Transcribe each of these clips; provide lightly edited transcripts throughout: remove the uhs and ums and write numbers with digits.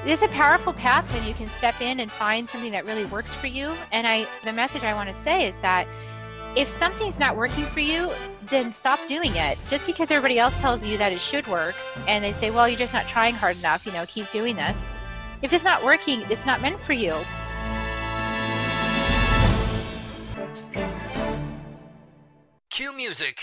is a powerful path when you can step in and find something that really works for you. And the message I want to say is that if something's not working for you, then stop doing it. Just because everybody else tells you that it should work and they say, well, you're just not trying hard enough, keep doing this. If it's not working, it's not meant for you. Cue music.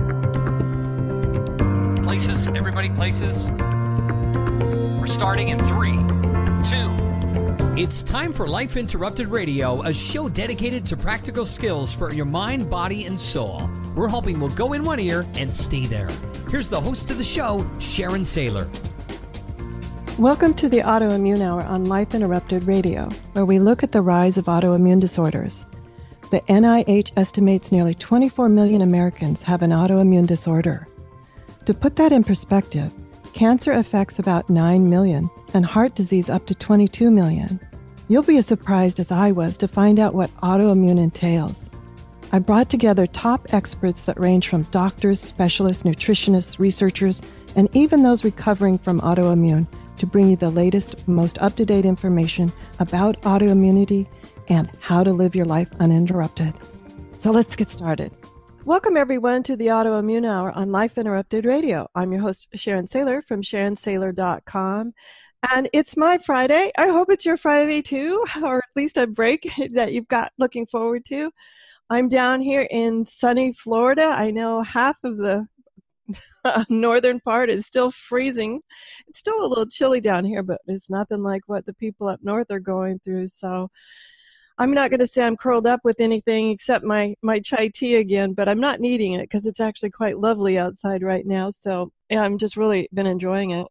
Places, everybody places. We're starting in 3, 2. It's time for Life Interrupted Radio, a show dedicated to practical skills for your mind, body, and soul. We're hoping we'll go in one ear and stay there. Here's the host of the show, Sharon Saylor. Welcome to the Autoimmune Hour on Life Interrupted Radio, where we look at the rise of autoimmune disorders. The NIH estimates nearly 24 million Americans have an autoimmune disorder. To put that in perspective, cancer affects about 9 million and heart disease up to 22 million. You'll be as surprised as I was to find out what autoimmune entails. I brought together top experts that range from doctors, specialists, nutritionists, researchers, and even those recovering from autoimmune to bring you the latest, most up-to-date information about autoimmunity and how to live your life uninterrupted. So let's get started. Welcome, everyone, to the Autoimmune Hour on Life Interrupted Radio. I'm your host, Sharon Saylor from SharonSaylor.com. And it's my Friday. I hope it's your Friday, too, or at least a break that you've got looking forward to. I'm down here in sunny Florida. I know half of the northern part is still freezing. It's still a little chilly down here, but it's nothing like what the people up north are going through. So I'm not going to say I'm curled up with anything except my chai tea again, but I'm not needing it because it's actually quite lovely outside right now. So yeah, I'm just really been enjoying it.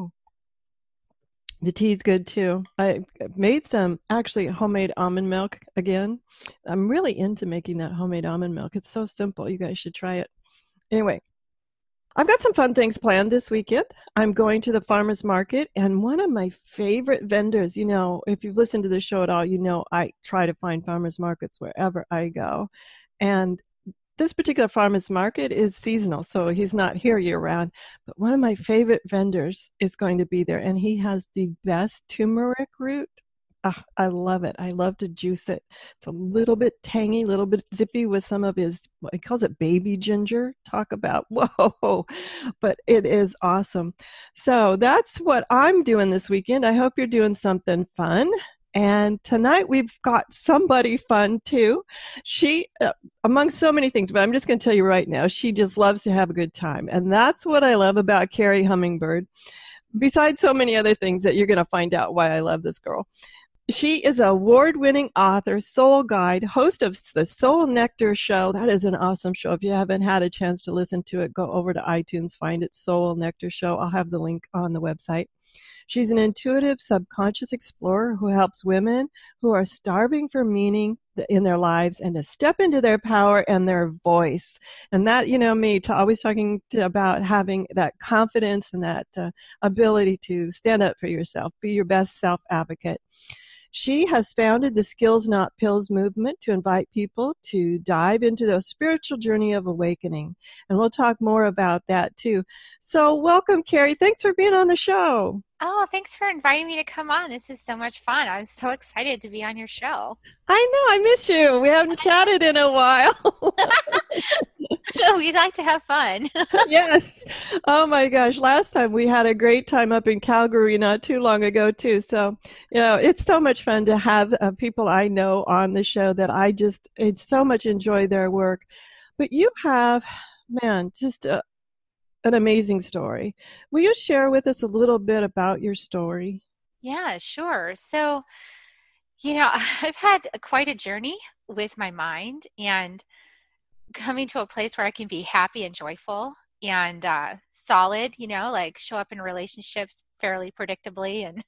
The tea's good too. I made some actually homemade almond milk again. I'm really into making that homemade almond milk. It's so simple. You guys should try it. Anyway, I've got some fun things planned this weekend. I'm going to the farmer's market, and one of my favorite vendors, if you've listened to the show at all, I try to find farmer's markets wherever I go. And this particular farmer's market is seasonal, so he's not here year-round. But one of my favorite vendors is going to be there, and he has the best turmeric root. I love it. I love to juice it. It's a little bit tangy, a little bit zippy with some of his, he calls it baby ginger. Talk about, whoa, but it is awesome. So that's what I'm doing this weekend. I hope you're doing something fun. And tonight we've got somebody fun too. She, among so many things, but I'm just going to tell you right now, she just loves to have a good time. And that's what I love about Carrie Hummingbird, besides so many other things that you're going to find out why I love this girl. She is an award-winning author, soul guide, host of the Soul Nectar Show. That is an awesome show. If you haven't had a chance to listen to it, go over to iTunes, find it, Soul Nectar Show. I'll have the link on the website. She's an intuitive subconscious explorer who helps women who are starving for meaning in their lives and to step into their power and their voice. And that, always talking about having that confidence and that ability to stand up for yourself, be your best self-advocate. She has founded the Skills Not Pills movement to invite people to dive into the spiritual journey of awakening. And we'll talk more about that too. So welcome, Carrie. Thanks for being on the show. Oh, thanks for inviting me to come on. This is so much fun. I'm so excited to be on your show. I know. I miss you. We haven't chatted in a while. We'd like to have fun. Yes. Oh, my gosh. Last time we had a great time up in Calgary not too long ago, too. So, it's so much fun to have people I know on the show that I so much enjoy their work. But you have, man, just an amazing story. Will you share with us a little bit about your story? Yeah, sure. So, I've had quite a journey with my mind and coming to a place where I can be happy and joyful and solid, like show up in relationships fairly predictably and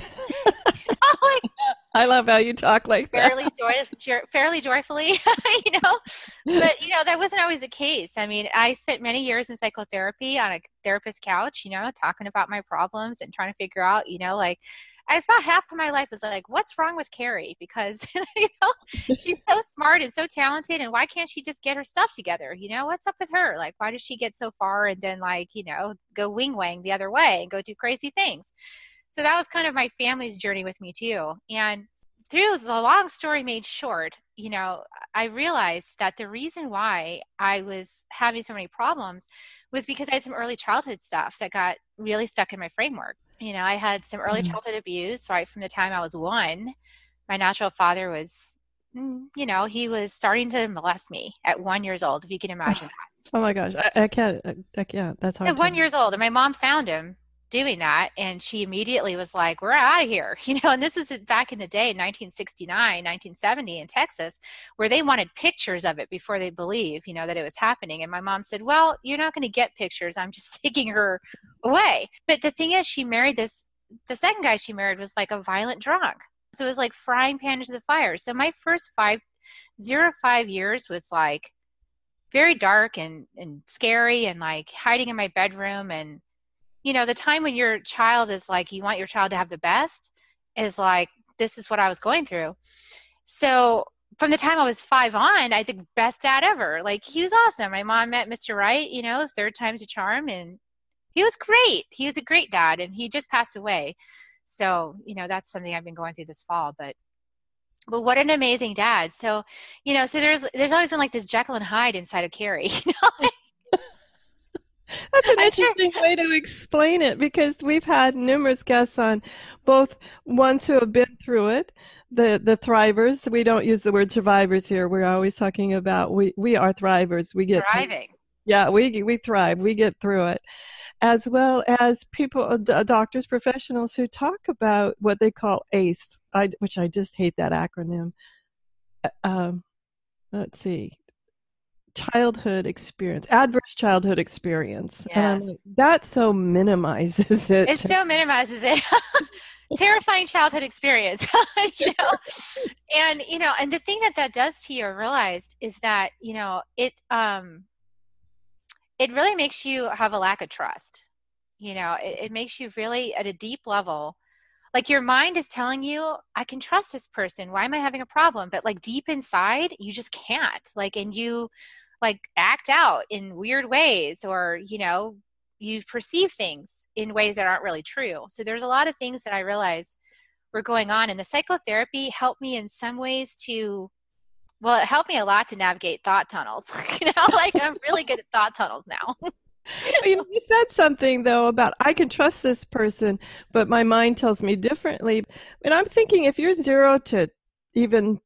I love how you talk like that. Fairly joyfully, But, that wasn't always the case. I mean, I spent many years in psychotherapy on a therapist's couch, talking about my problems and trying to figure out, I was about half of my life was like, what's wrong with Carrie? Because, she's so smart and so talented. And why can't she just get her stuff together? What's up with her? Like, why does she get so far and then go wing wang the other way and go do crazy things? So that was kind of my family's journey with me too. And through the long story made short, I realized that the reason why I was having so many problems was because I had some early childhood stuff that got really stuck in my framework. I had some early childhood abuse right from the time I was 1. My natural father was, he was starting to molest me at 1 year old, if you can imagine that. Oh my gosh, I can't. That's hard. At 1 year old, and my mom found him doing that, and she immediately was like, we're out of here. And this is back in the day, 1969, 1970 in Texas, where they wanted pictures of it before they believe, that it was happening. And my mom said, well, you're not going to get pictures. I'm just taking her away. But the thing is, the second guy she married was like a violent drunk. So it was like frying pan into the fire. So my first 5 years was like very dark and scary, and like hiding in my bedroom. And the time when your child is like, you want your child to have the best, is like, this is what I was going through. So from the time I was 5 on, I think best dad ever. Like, he was awesome. My mom met Mr. Right, 3rd time's a charm, and he was great. He was a great dad, and he just passed away. So, that's something I've been going through this fall, but what an amazing dad. So, so there's always been like this Jekyll and Hyde inside of Carrie, That's an interesting way to explain it, because we've had numerous guests on, both ones who have been through it, the thrivers. We don't use the word survivors here. We're always talking about we are thrivers. We get thriving. Yeah, we thrive. We get through it, as well as people, doctors, professionals who talk about what they call ACE, which I just hate that acronym. Let's see. Childhood experience, adverse childhood experience. Yes. That so minimizes it. It so minimizes it. Terrifying childhood experience. And and the thing that does to you, I realized, is that it really makes you have a lack of trust. It makes you really, at a deep level, like your mind is telling you, I can trust this person. Why am I having a problem? But like deep inside, you just can't. Like, and you like act out in weird ways, or, you perceive things in ways that aren't really true. So there's a lot of things that I realized were going on, and the psychotherapy helped me in some ways it helped me a lot to navigate thought tunnels. Like I'm really good at thought tunnels now. You said something, though, about I can trust this person, but my mind tells me differently. And I'm thinking, if you're 0 to even,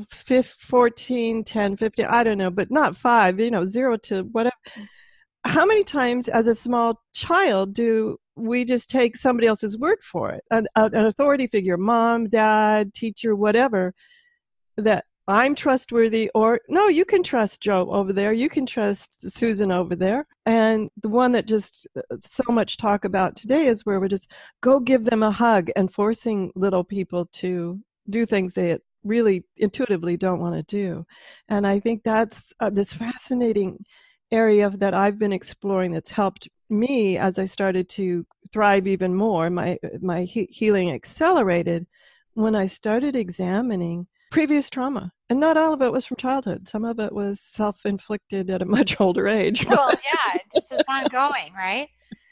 14, 10, 15, I don't know, but not 5, 0 to whatever. How many times as a small child do we just take somebody else's word for it? An authority figure, mom, dad, teacher, whatever, that I'm trustworthy, or no, you can trust Joe over there. You can trust Susan over there. And the one that just so much talk about today is where we just go give them a hug, and forcing little people to do things they really intuitively don't want to do. And I think that's this fascinating area that I've been exploring, that's helped me as I started to thrive even more. My healing accelerated when I started examining previous trauma. And not all of it was from childhood. Some of it was self-inflicted at a much older age. Well, yeah, it's ongoing, right?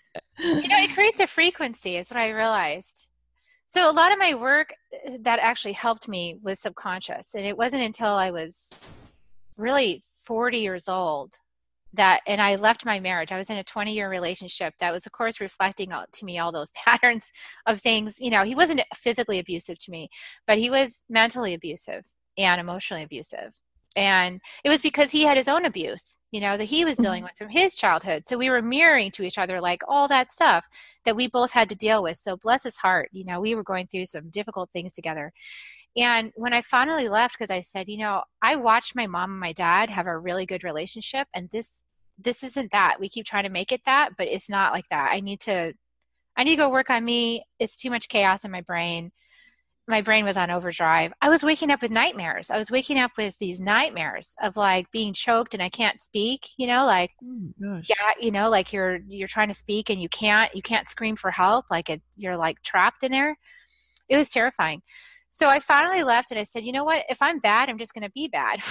It creates a frequency, is what I realized. So a lot of my work that actually helped me was subconscious. And it wasn't until I was really 40 years old and I left my marriage. I was in a 20-year relationship that was, of course, reflecting out to me all those patterns of things. He wasn't physically abusive to me, but he was mentally abusive and emotionally abusive. And it was because he had his own abuse, that he was dealing with from his childhood. So we were mirroring to each other, like all that stuff that we both had to deal with. So bless his heart, we were going through some difficult things together. And when I finally left, because I said, I watched my mom and my dad have a really good relationship, and this isn't that. We keep trying to make it that, but it's not like that. I need to go work on me. It's too much chaos in my brain. My brain was on overdrive. I was waking up with nightmares. I was waking up with these nightmares of like being choked and I can't speak, like, yeah, like you're trying to speak and you can't scream for help. Like you're like trapped in there. It was terrifying. So I finally left and I said, you know what? If I'm bad, I'm just going to be bad.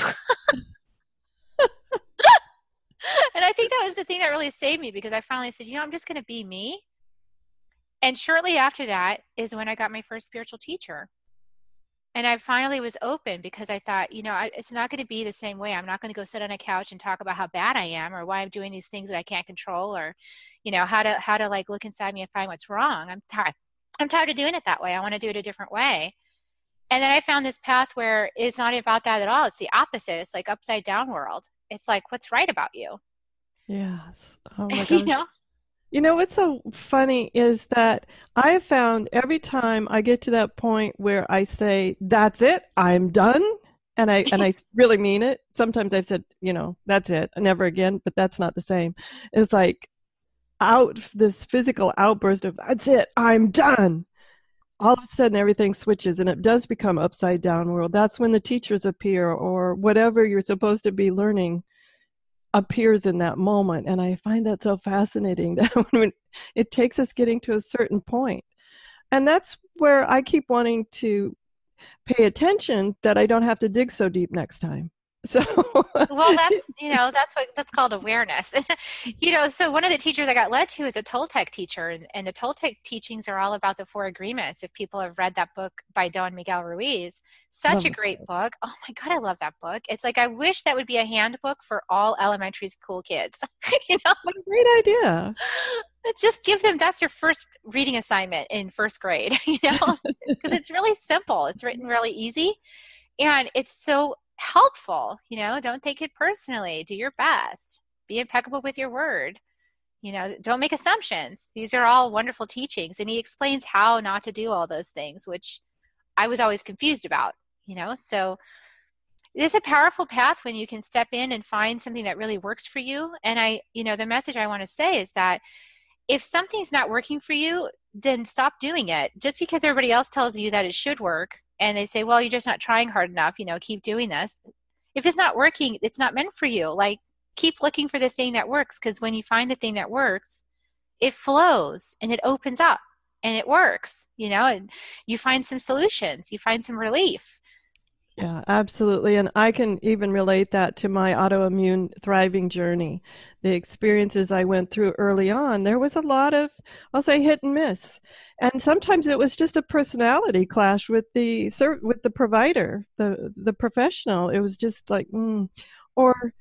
And I think that was the thing that really saved me, because I finally said, I'm just going to be me. And shortly after that is when I got my first spiritual teacher. And I finally was open because I thought, it's not going to be the same way. I'm not going to go sit on a couch and talk about how bad I am or why I'm doing these things that I can't control, or, how to like look inside me and find what's wrong. I'm tired of doing it that way. I want to do it a different way. And then I found this path where it's not about that at all. It's the opposite. It's like upside down world. It's like, what's right about you? Yes. Oh my God. You know? What's so funny is that I have found every time I get to that point where I say, that's it, I'm done. And I really mean it. Sometimes I've said, that's it, never again, but that's not the same. It's like this physical outburst of, that's it, I'm done. All of a sudden everything switches and it does become upside down world. That's when the teachers appear or whatever you're supposed to be learning appears in that moment. And I find that so fascinating that when it takes us getting to a certain point. And that's where I keep wanting to pay attention, that I don't have to dig so deep next time. So well, that's called awareness. So one of the teachers I got led to is a Toltec teacher, and the Toltec teachings are all about the Four Agreements. If people have read that book by Don Miguel Ruiz, such a great book. Oh my God, I love that book. It's like, I wish that would be a handbook for all elementary school kids. What a great idea. Just give them, that's your first reading assignment in first grade, because it's really simple. It's written really easy, and it's so helpful. Don't take it personally. Do your best. Be impeccable with your word. Don't make assumptions. These are all wonderful teachings. And he explains how not to do all those things, which I was always confused about, so it's a powerful path when you can step in and find something that really works for you. And the message I want to say is that if something's not working for you, then stop doing it. Just because everybody else tells you that it should work, and they say, well, you're just not trying hard enough, keep doing this. If it's not working, it's not meant for you. Like, keep looking for the thing that works, because when you find the thing that works, it flows and it opens up and it works, and you find some solutions, you find some relief. Yeah, absolutely. And I can even relate that to my autoimmune thriving journey. The experiences I went through early on, there was a lot of, I'll say, hit and miss. And sometimes it was just a personality clash with the provider, the professional. It was just like, or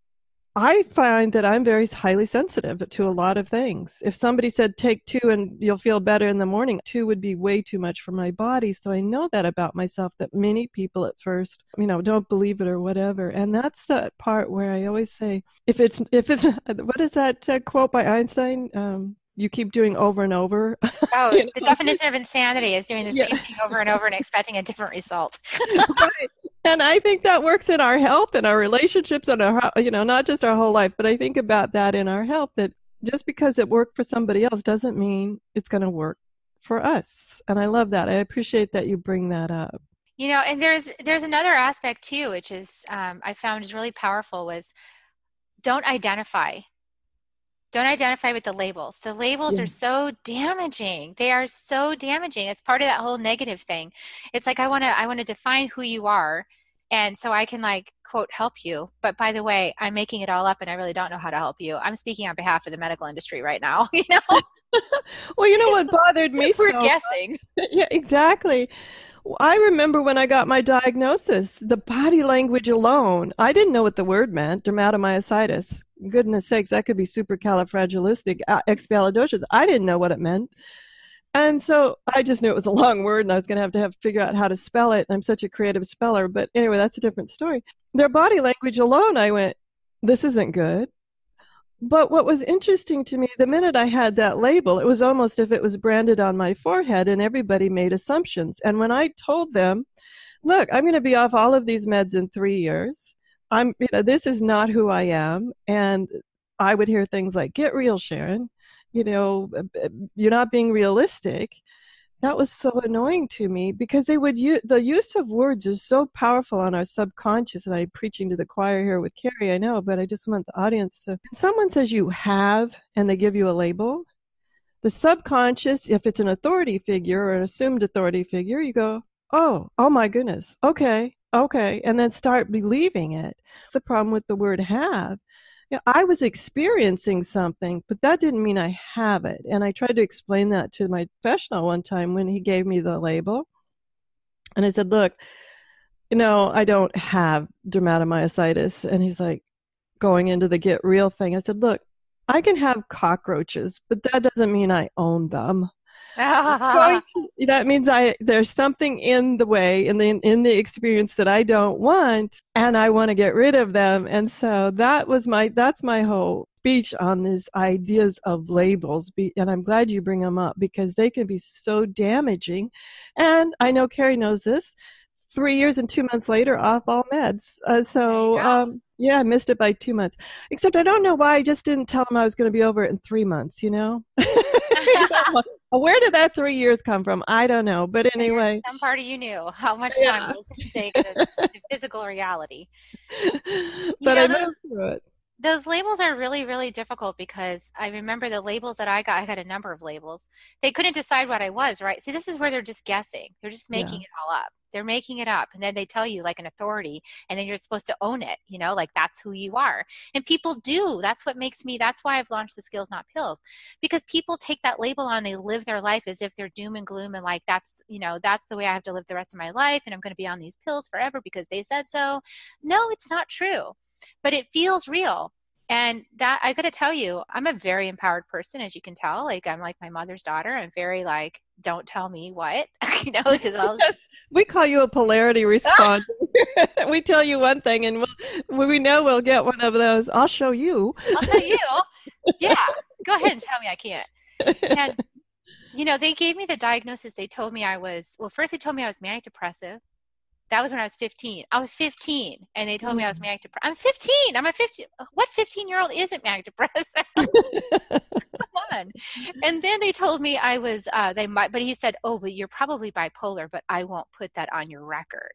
I find that I'm very highly sensitive to a lot of things. If somebody said, take 2 and you'll feel better in the morning, 2 would be way too much for my body. So I know that about myself, that many people at first, don't believe it or whatever. And that's the part where I always say, if it's what is that quote by Einstein? You keep doing over and over. Oh, the definition of insanity is doing the same thing over and over and expecting a different result. Right. And I think that works in our health and our relationships and our, not just our whole life, but I think about that in our health, that just because it worked for somebody else doesn't mean it's going to work for us. And I love that. I appreciate that you bring that up. And there's another aspect too, which is, I found is really powerful, was don't identify with the labels. The labels are so damaging. They are so damaging. It's part of that whole negative thing. It's like, I want to define who you are. And so I can, like, quote, help you. But by the way, I'm making it all up and I really don't know how to help you. I'm speaking on behalf of the medical industry right now, Well, you know what bothered me We're guessing. Yeah, exactly. I remember when I got my diagnosis, the body language alone, I didn't know what the word meant, dermatomyositis. Goodness sakes, that could be supercalifragilisticexpialidocious. I didn't know what it meant. And so I just knew it was a long word and I was going to have to figure out how to spell it. I'm such a creative speller. But anyway, that's a different story. Their body language alone, I went, this isn't good. But what was interesting to me, the minute I had that label, it was almost if it was branded on my forehead and everybody made assumptions. And when I told them, look, I'm going to be off all of these meds in 3 years. This is not who I am. And I would hear things like, get real, Sharon. You're not being realistic. That was so annoying to me because the use of words is so powerful on our subconscious. And I'm preaching to the choir here with Carrie, I know, but I just want the audience to, when someone says you have and they give you a label, the subconscious, if it's an authority figure or an assumed authority figure, you go, oh my goodness, okay, and then start believing it. That's the problem with the word have. I was experiencing something, but that didn't mean I have it. And I tried to explain that to my professional one time when he gave me the label. And I said, look, I don't have dermatomyositis. And he's like, going into the get real thing. I said, look, I can have cockroaches, but that doesn't mean I own them. That means there's something in the way, in the experience that I don't want, and I want to get rid of them. And so that's my whole speech on these ideas of labels. And I'm glad you bring them up because they can be so damaging. And I know Carrie knows this. 3 years and 2 months later, off all meds. Yeah, I missed it by 2 months. Except I don't know why I just didn't tell him I was going to be over it in 3 months, Where did that 3 years come from? I don't know. But anyway. Some part of you knew how much time it was going to take the physical reality. But I moved through it. Those labels are really, really difficult because I remember the labels that I got a number of labels. They couldn't decide what I was, right? See, this is where they're just guessing. They're just making it all up. They're making it up. And then they tell you like an authority, and then you're supposed to own it, like that's who you are. And people do. That's why I've launched the Skills Not Pills, because people take that label on, they live their life as if they're doom and gloom and like, that's the way I have to live the rest of my life. And I'm going to be on these pills forever because they said so. No, it's not true. But it feels real. And that, I got to tell you, I'm a very empowered person, as you can tell. Like, I'm like my mother's daughter. I'm very like, don't tell me what, because we call you a polarity responder. We tell you one thing, and we know we'll get one of those. I'll show you. Yeah, go ahead and tell me I can't. And they gave me the diagnosis. They told me first they told me I was manic depressive. That was when I was 15. I was 15, and they told me I was manic depressive. I'm 15. What 15-year-old isn't manic depressive? Come on. And then they told me I was, but he said, oh, but you're probably bipolar, but I won't put that on your record.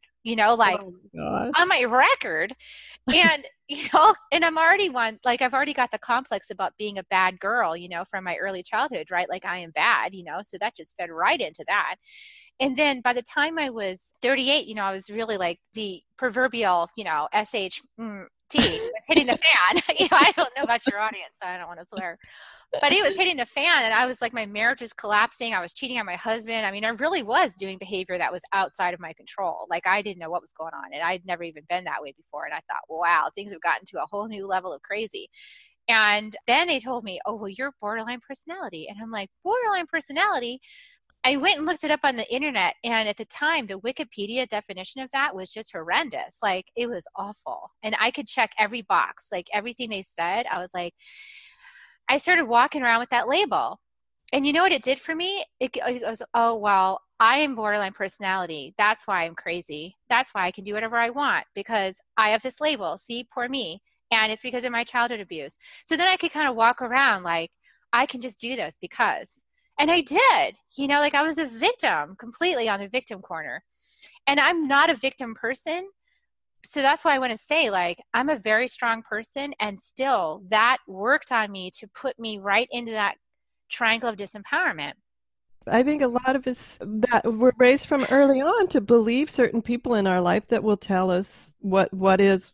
On my record. And, and I'm already I've already got the complex about being a bad girl, from my early childhood, right? Like I am bad, so that just fed right into that. And then by the time I was 38, I was really like the proverbial, SHT was hitting the fan. I don't know about your audience, so I don't want to swear. But it was hitting the fan, and I was like, my marriage was collapsing. I was cheating on my husband. I mean, I really was doing behavior that was outside of my control. Like, I didn't know what was going on, and I'd never even been that way before. And I thought, wow, things have gotten to a whole new level of crazy. And then they told me, oh, well, you're borderline personality. And I'm like, borderline personality? I went and looked it up on the internet, and at the time, the Wikipedia definition of that was just horrendous. Like, it was awful. And I could check every box, like everything they said. I was like, I started walking around with that label. And you know what it did for me? It was, oh, well, I am borderline personality. That's why I'm crazy. That's why I can do whatever I want, because I have this label. See, poor me. And it's because of my childhood abuse. So then I could kind of walk around like, I can just do this because. And I did, like I was a victim, completely on the victim corner. And I'm not a victim person. So that's why I want to say, like, I'm a very strong person, and still that worked on me to put me right into that triangle of disempowerment. I think a lot of us that we're raised from early on to believe certain people in our life that will tell us what is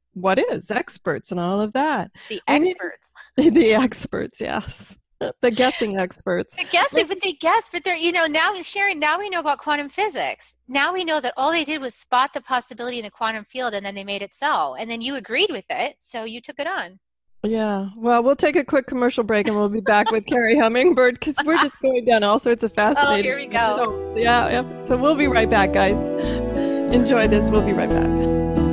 experts and all of that. The experts. The experts, yes. The guessing experts. They guess, but they're, now Sharon, now we know about quantum physics. Now we know that all they did was spot the possibility in the quantum field, and then they made it so. And then you agreed with it, so you took it on. Yeah. Well, we'll take a quick commercial break, and we'll be back with Carrie Hummingbird, because we're just going down all sorts of fascinating. Oh, here we go. Yeah. So we'll be right back, guys. Enjoy this. We'll be right back.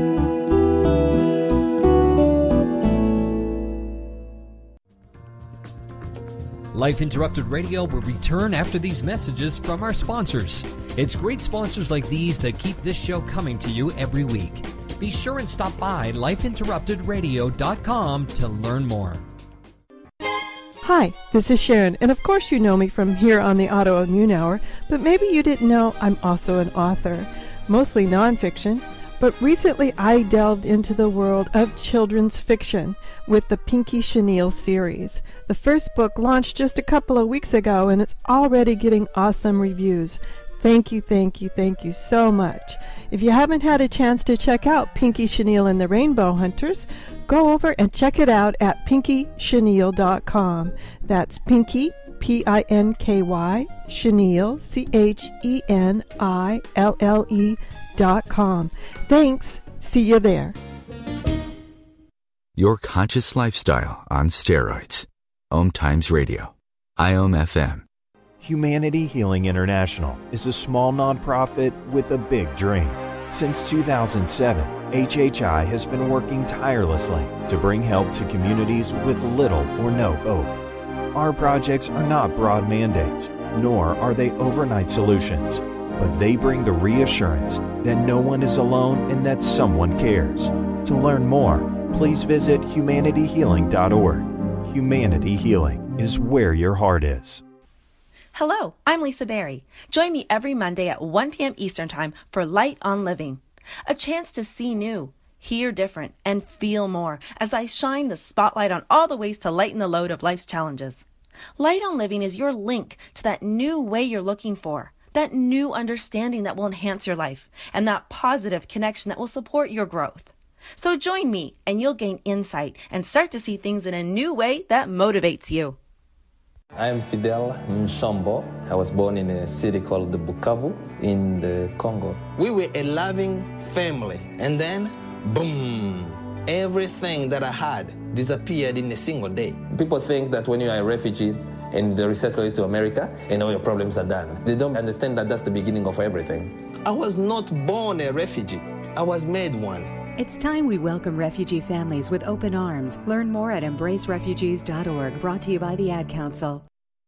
Life Interrupted Radio will return after these messages from our sponsors. It's great sponsors like these that keep this show coming to you every week. Be sure and stop by lifeinterruptedradio.com to learn more. Hi, this is Sharon, and of course you know me from here on the Autoimmune Hour, but maybe you didn't know I'm also an author, mostly nonfiction. But recently I delved into the world of children's fiction with the Pinky Chenille series. The first book launched just a couple of weeks ago, and it's already getting awesome reviews. Thank you, thank you, thank you so much. If you haven't had a chance to check out Pinky Chenille and the Rainbow Hunters, go over and check it out at pinkychenille.com. That's Pinky, Pinky, Chenille, CHENILLE.com. Thanks. See you there. Your conscious lifestyle on steroids. Om Times Radio. IOM FM. Humanity Healing International is a small nonprofit with a big dream. Since 2007, HHI has been working tirelessly to bring help to communities with little or no hope. Our projects are not broad mandates, nor are they overnight solutions, but they bring the reassurance that no one is alone and that someone cares. To learn more, please visit humanityhealing.org. Humanity Healing is where your heart is. Hello, I'm Lisa Berry. Join me every Monday at 1 p.m. Eastern Time for Light on Living, a chance to see new, hear different, and feel more as I shine the spotlight on all the ways to lighten the load of life's challenges. Light on Living is your link to that new way you're looking for, that new understanding that will enhance your life, and that positive connection that will support your growth. So join me and you'll gain insight and start to see things in a new way that motivates you. I'm Fidel Mshombo. I was born in a city called Bukavu in the Congo. We were a loving family, and then, boom, everything that I had disappeared in a single day. People think that when you are a refugee and they resettle you to America, and all your problems are done. They don't understand that that's the beginning of everything. I was not born a refugee. I was made one. It's time we welcome refugee families with open arms. Learn more at embracerefugees.org, brought to you by the Ad Council.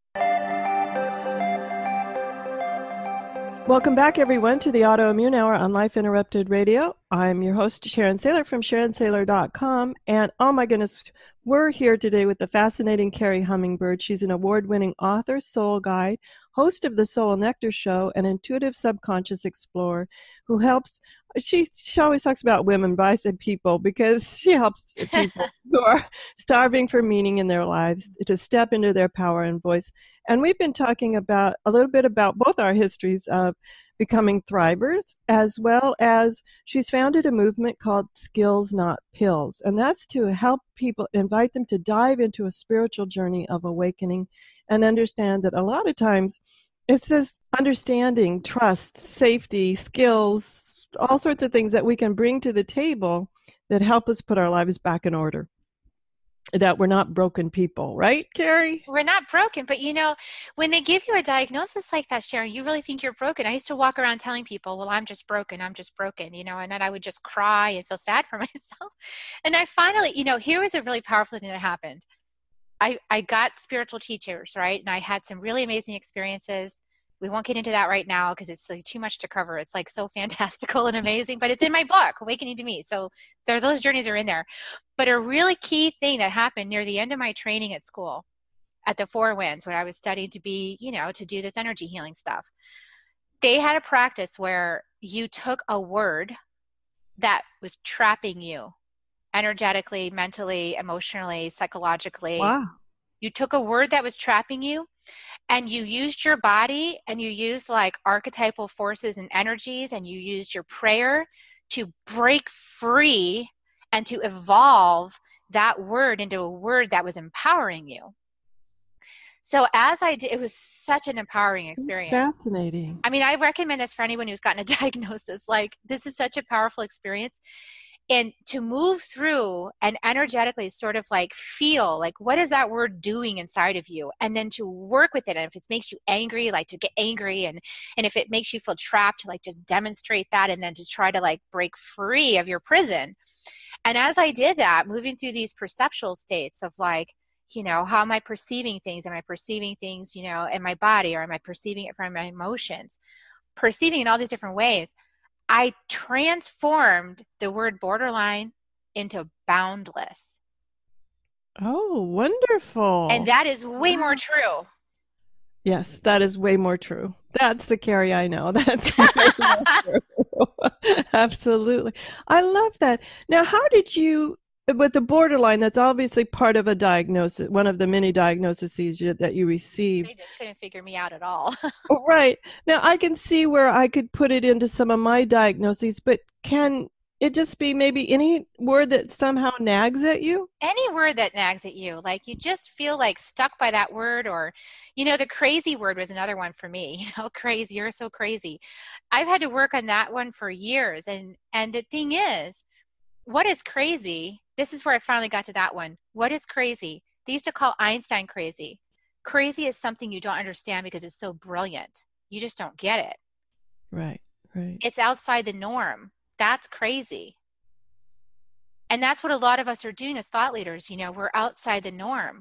Welcome back, everyone, to the Autoimmune Hour on Life Interrupted Radio. I'm your host, Sharon Saylor from SharonSaylor.com. And oh my goodness, we're here today with the fascinating Carrie Hummingbird. She's an award-winning author, soul guide, host of the Soul Nectar Show, an intuitive subconscious explorer who helps. She always talks about women, but I said people because she helps people who are starving for meaning in their lives to step into their power and voice. And we've been talking about a little bit about both our histories of becoming thrivers, as well as she's founded a movement called Skills Not Pills. And that's to help people, invite them to dive into a spiritual journey of awakening and understand that a lot of times it's this understanding, trust, safety, skills, all sorts of things that we can bring to the table that help us put our lives back in order. That we're not broken people, right, Carrie? We're not broken, but you know, when they give you a diagnosis like that, Sharon, you really think you're broken. I used to walk around telling people, well, I'm just broken, you know, and then I would just cry and feel sad for myself. And I finally, you know, here was a really powerful thing that happened. I got spiritual teachers, right? And I had some really amazing experiences. We won't get into that right now because it's like too much to cover. It's like so fantastical and amazing, but it's in my book, Awakening to Me. So those journeys are in there. But a really key thing that happened near the end of my training at school, at the Four Winds, when I was studying to be, you know, to do this energy healing stuff, they had a practice where you took a word that was trapping you energetically, mentally, emotionally, psychologically. Wow. You took a word that was trapping you, and you used your body, and you used like archetypal forces and energies, and you used your prayer to break free and to evolve that word into a word that was empowering you. So as I did, it was such an empowering experience. Fascinating. I mean, I recommend this for anyone who's gotten a diagnosis. Like, this is such a powerful experience. And to move through and energetically sort of like feel like, what is that word doing inside of you? And then to work with it. And if it makes you angry, like to get angry. And if it makes you feel trapped, like just demonstrate that. And then to try to like break free of your prison. And as I did that, moving through these perceptual states of like, you know, how am I perceiving things? Am I perceiving things, you know, in my body, or am I perceiving it from my emotions? Perceiving in all these different ways. I transformed the word borderline into boundless. Oh, wonderful. And that is way more true. Yes, that is way more true. That's the Carrie I know. That's way more true. Absolutely. I love that. Now, how did you with the borderline, that's obviously part of a diagnosis, one of the many diagnoses that you receive. They just couldn't figure me out at all. Right. Now, I can see where I could put it into some of my diagnoses, but can it just be maybe any word that somehow nags at you? Any word that nags at you, like you just feel like stuck by that word, or, the crazy word was another one for me. Crazy, you're so crazy. I've had to work on that one for years. And the thing is, what is crazy? This is where I finally got to that one. What is crazy? They used to call Einstein crazy. Crazy is something you don't understand because it's so brilliant. You just don't get it. Right. It's outside the norm. That's crazy. And that's what a lot of us are doing as thought leaders. We're outside the norm.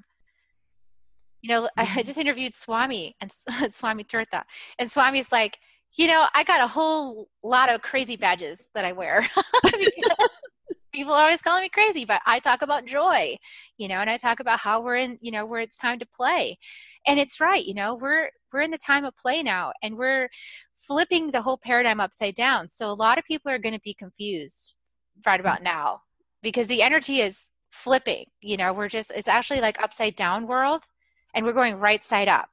I just interviewed Swami and Swami Tirtha. And Swami's like, I got a whole lot of crazy badges that I wear. People are always calling me crazy, but I talk about joy, and I talk about how we're in, where it's time to play. And it's right. We're in the time of play now, and we're flipping the whole paradigm upside down. So a lot of people are going to be confused right about now because the energy is flipping, it's actually like upside down world, and we're going right side up,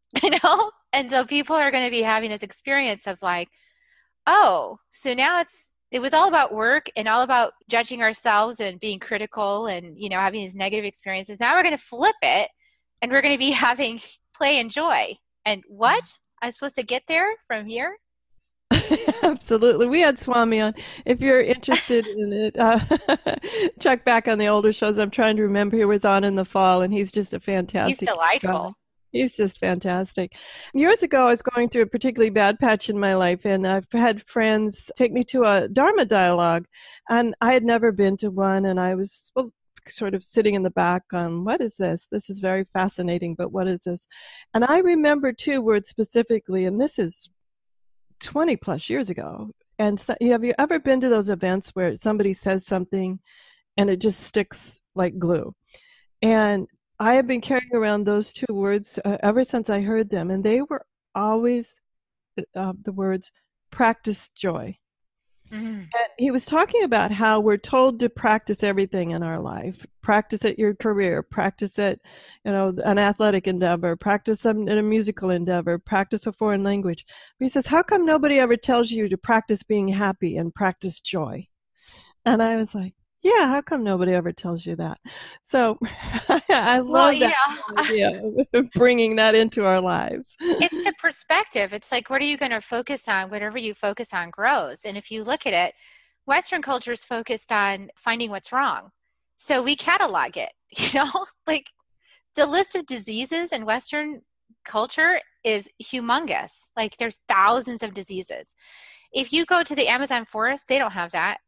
And so people are going to be having this experience of like, oh, so now it was all about work and all about judging ourselves and being critical and, having these negative experiences. Now we're going to flip it, and we're going to be having play and joy. And what? I'm supposed to get there from here? Absolutely. We had Swami on. If you're interested in it, check back on the older shows. I'm trying to remember. He was on in the fall, and he's just a fantastic He's delightful. guy. He's just fantastic. Years ago, I was going through a particularly bad patch in my life, and I've had friends take me to a Dharma dialogue, and I had never been to one, and I was sort of sitting in the back on, what is this? This is very fascinating, but what is this? And I remember two words specifically, and this is 20 plus years ago. And so, have you ever been to those events where somebody says something and it just sticks like glue? And I have been carrying around those two words ever since I heard them, and they were always the words practice joy. Mm-hmm. And he was talking about how we're told to practice everything in our life. Practice at your career, practice at an athletic endeavor, practice in a musical endeavor, practice a foreign language. But he says, how come nobody ever tells you to practice being happy and practice joy? And I was like, yeah, how come nobody ever tells you that? So I love that idea of bringing that into our lives. It's the perspective. It's like, what are you going to focus on? Whatever you focus on grows. And if you look at it, Western culture is focused on finding what's wrong. So we catalog it, like the list of diseases in Western culture is humongous. Like there's thousands of diseases. If you go to the Amazon forest, they don't have that.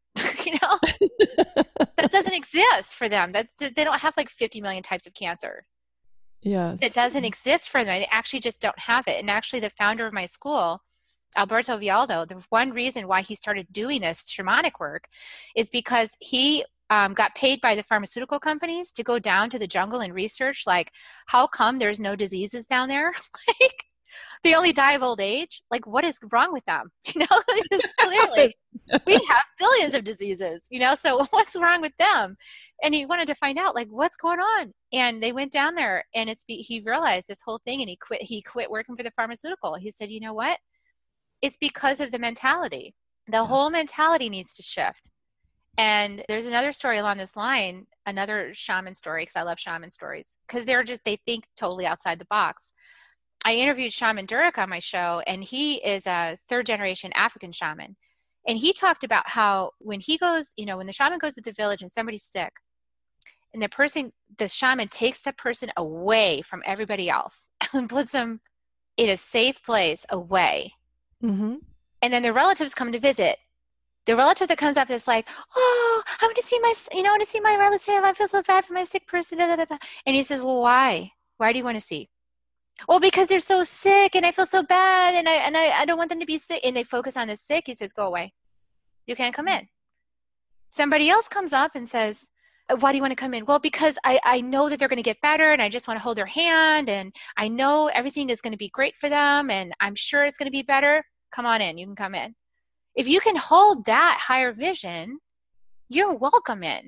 That doesn't exist for them. They don't have like 50 million types of cancer. Yes. It doesn't exist for them. They actually just don't have it. And actually the founder of my school, Alberto Vialdo, the one reason why he started doing this shamanic work is because he got paid by the pharmaceutical companies to go down to the jungle and research, like, how come there's no diseases down there? Like, they only die of old age. Like, what is wrong with them? Clearly we have billions of diseases, so what's wrong with them? And he wanted to find out, like, what's going on? And they went down there, and he realized this whole thing, and he quit working for the pharmaceutical. He said, you know what? It's because of the mentality. The whole mentality needs to shift. And there's another story along this line, another shaman story, because I love shaman stories, because they think totally outside the box. I interviewed Shaman Durek on my show, and he is a third-generation African shaman. And he talked about how when he goes, when the shaman goes to the village and somebody's sick, and the shaman takes the person away from everybody else and puts them in a safe place away. Mm-hmm. And then the relatives come to visit. The relative that comes up is like, oh, I want to see my relative. I feel so bad for my sick person. Da, da, da, da. And he says, well, why? Why do you want to see? Well, because they're so sick and I feel so bad and I don't want them to be sick. And they focus on the sick. He says, go away. You can't come in. Somebody else comes up and says, why do you want to come in? Well, because I know that they're going to get better and I just want to hold their hand and I know everything is going to be great for them and I'm sure it's going to be better. Come on in. You can come in. If you can hold that higher vision, you're welcome in.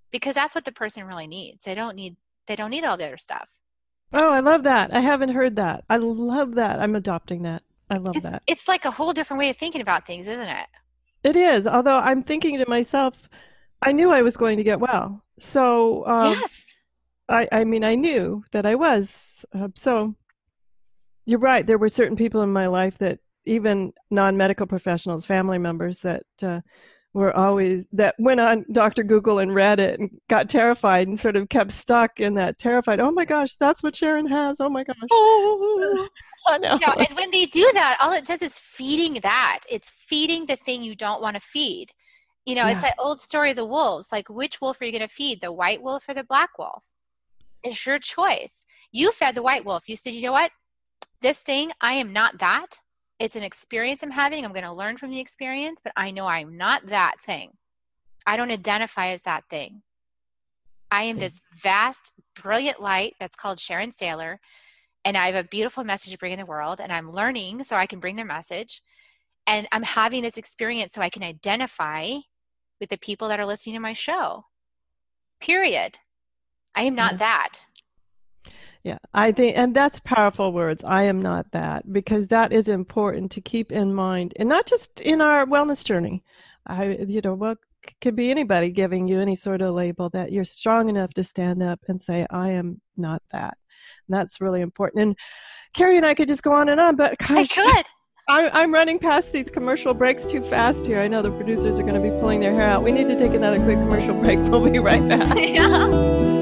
because that's what the person really needs. They don't need all the other stuff. Oh, I love that. I haven't heard that. I love that. I'm adopting that. I love that. It's like a whole different way of thinking about things, isn't it? It is. Although I'm thinking to myself, I knew I was going to get well. So yes. I mean, I knew that I was. So you're right. There were certain people in my life that, even non-medical professionals, family members, that that went on Dr. Google and read it and got terrified and sort of kept stuck in that terrified, oh my gosh, that's what Sharon has. Oh my gosh. Oh. I know. Yeah, and when they do that, all it does is feeding that. It's feeding the thing you don't want to feed. You know, It's that old story of the wolves. Like, which wolf are you going to feed, the white wolf or the black wolf? It's your choice. You fed the white wolf. You said, you know what? This thing, I am not that. It's an experience I'm having. I'm going to learn from the experience, but I know I'm not that thing. I don't identify as that thing. I am this vast, brilliant light that's called Sharon Saylor, and I have a beautiful message to bring in the world, and I'm learning so I can bring their message, and I'm having this experience so I can identify with the people that are listening to my show. Period. I am not that. Yeah, I think, and that's powerful words. I am not that, because that is important to keep in mind, and not just in our wellness journey. What could be anybody giving you any sort of label, that you're strong enough to stand up and say, I am not that. And that's really important. And Carrie and I could just go on and on, but gosh, I could. I'm running past these commercial breaks too fast here. I know the producers are going to be pulling their hair out. We need to take another quick commercial break. We'll be right back. Yeah.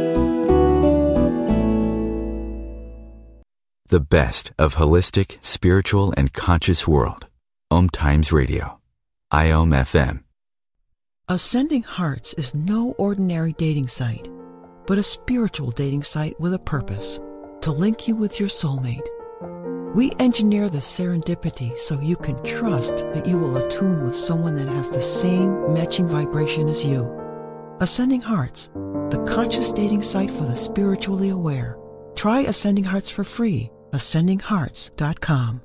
The best of holistic, spiritual, and conscious world. Om Times Radio. IOM FM. Ascending Hearts is no ordinary dating site, but a spiritual dating site with a purpose, to link you with your soulmate. We engineer the serendipity so you can trust that you will attune with someone that has the same matching vibration as you. Ascending Hearts, the conscious dating site for the spiritually aware. Try Ascending Hearts for free. AscendingHearts.com.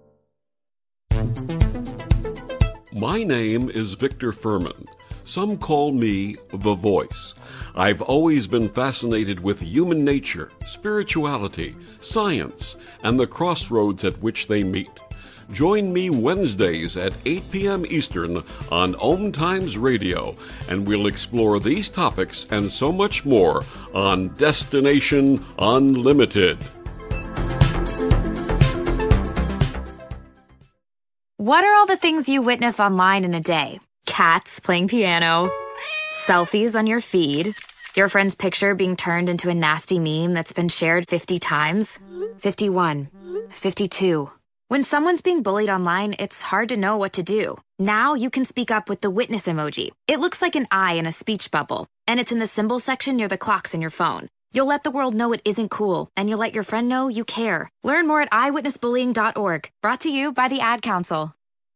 My name is Victor Furman. Some call me The Voice. I've always been fascinated with human nature, spirituality, science, and the crossroads at which they meet. Join me Wednesdays at 8 p.m. Eastern on Om Times Radio, and we'll explore these topics and so much more on Destination Unlimited. What are all the things you witness online in a day? Cats playing piano, selfies on your feed, your friend's picture being turned into a nasty meme that's been shared 50 times, 51, 52. When someone's being bullied online, it's hard to know what to do. Now you can speak up with the witness emoji. It looks like an eye in a speech bubble, and it's in the symbol section near the clocks in your phone. You'll let the world know it isn't cool, and you'll let your friend know you care. Learn more at eyewitnessbullying.org. Brought to you by the Ad Council.